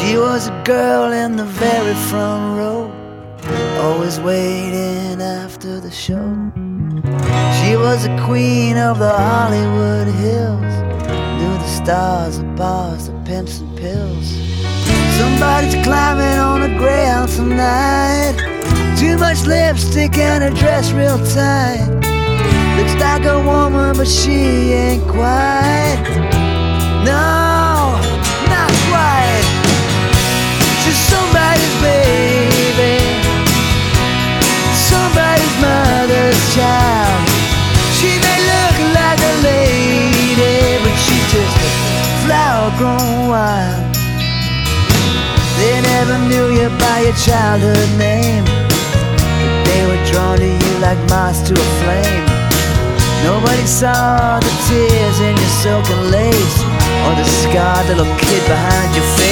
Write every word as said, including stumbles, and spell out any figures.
She was a girl in the very front row, always waiting after the show. She was the queen of the Hollywood Hills, knew the stars, the bars, the pimps and pills. Somebody's climbing on a Greyhound tonight, too much lipstick and her dress real tight. Looks like a woman but she ain't quite. No, not quite. She's somebody's baby, somebody's mother's child. She may look like a lady, but she's just a flower grown wild. They never knew you by your childhood name, but they were drawn to you like moths to a flame. Nobody saw the tears in your silken lace, or the scarred little kid behind your face.